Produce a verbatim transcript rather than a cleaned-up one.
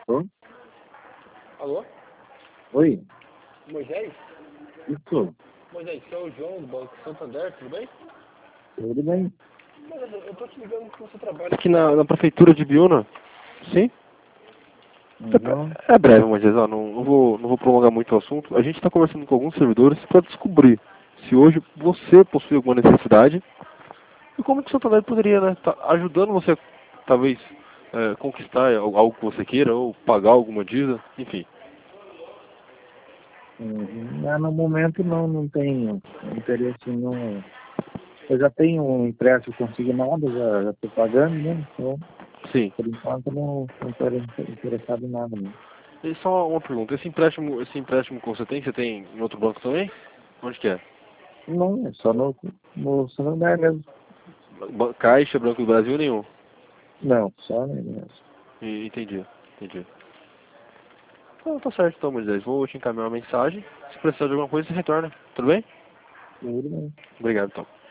Tô? Alô? Oi? Moisés? Isso? Moisés, que é o João do Banco Santander, tudo bem? Tudo bem? Mano, eu tô te ligando que você trabalha aqui na, na prefeitura de Biúna. Sim? Uhum. É, é breve, Moisés, ó, não, não, vou, não vou prolongar muito o assunto. A gente está conversando com alguns servidores para descobrir se hoje você possui alguma necessidade e como que o Santander poderia, né, tá ajudando você, talvez, é, conquistar algo que você queira ou pagar alguma dívida, enfim. Uhum. Ah, no momento não, não tenho interesse no. Eu já tenho um empréstimo consignado, já estou pagando, né? Então, Sim. por enquanto não estou interessado em nada, não. E só uma pergunta, esse empréstimo, esse empréstimo que você tem, você tem em outro banco também? Onde que é? Não, é só no, no Santander mesmo. Ba- Caixa, Banco do Brasil, nenhum. Não, só nele mesmo. E- Entendi, entendi. Então, tá certo então, Moisés. Vou te encaminhar uma mensagem. Se precisar de alguma coisa, você retorna. Tudo bem? Tudo bem. Obrigado então.